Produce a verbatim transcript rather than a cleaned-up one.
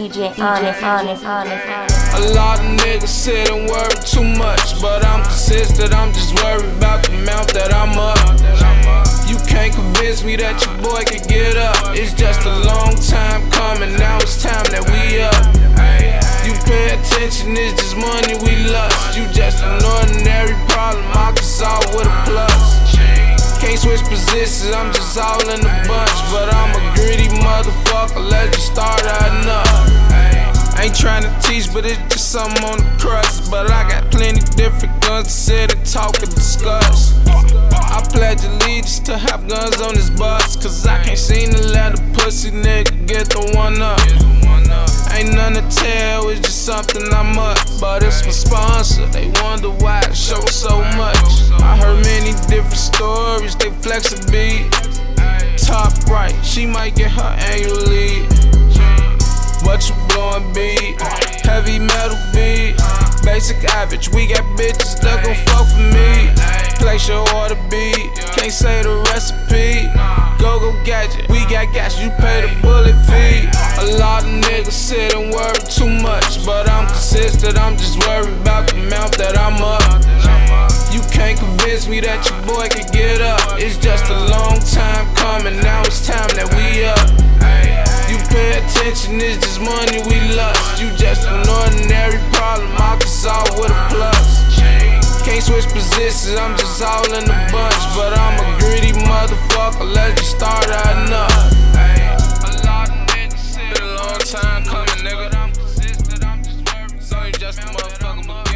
D J Honest, Honest, Honest, Honest. A lot of niggas sit and worry too much, but I'm consistent, I'm just worried about the amount that I'm up. You can't convince me that your boy can get up. It's just a long time coming, now it's time that we up. You pay attention, it's just money we lust. You just an ordinary problem, I can solve with a plus. Can't switch positions, I'm just all in the bunch. But I'm a greedy motherfucker, let's just start enough. Ain't tryna teach, but it's just something on the crust. But I got plenty different guns to sit and talk and discuss. I pledge allegiance to have guns on this bus, cause I can't seem to let a pussy nigga get the one up. Ain't nothing to tell, it's just something I must. But it's my sponsor, they wonder why I show so much. I heard many different stories, they flex a beat. Top right, she might get her annual leave. What you blowin' beat? Heavy metal beat. Basic average, we got bitches that gon' fuck for me. Place your order beat, can't say the recipe. Go go gadget, we got gas, you pay the bullet fee. A lot of niggas sit and worry too much, but I'm consistent, I'm just worried about the amount that I'm up. You can't convince me that your boy can get up. It's just a long time coming, now it's time that we up. You pay attention, it's just money we lust. You just an ordinary problem, I can solve with a plus. Can't switch positions, I'm just all in the bunch. But I'm a greedy motherfucker, let's just start enough. A lot of niggas sit a long time coming, nigga. So you just a motherfucker, but